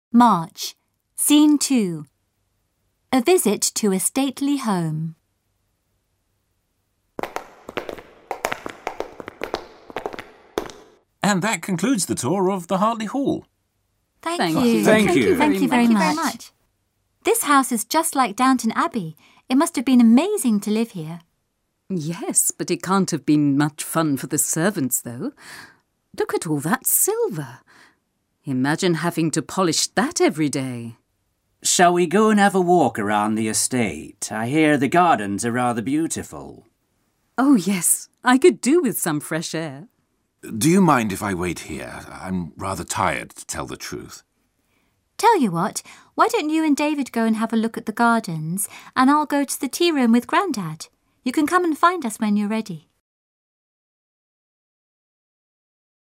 March. Scene 2. A visit to a stately home. And that concludes the tour of the Hartley Hall. Thank you. Thank you very much. This house is just like Downton Abbey. It must have been amazing to live here. Yes, but it can't have been much fun for the servants, though. Look at all that silver. Imagine having to polish that every day. Shall we go and have a walk around the estate? I hear the gardens are rather beautiful. Oh, yes. I could do with some fresh air. Do you mind if I wait here? I'm rather tired, to tell the truth. Tell you what, why don't you and David go and have a look at the gardens, and I'll go to the tea room with Grandad. You can come and find us when you're ready.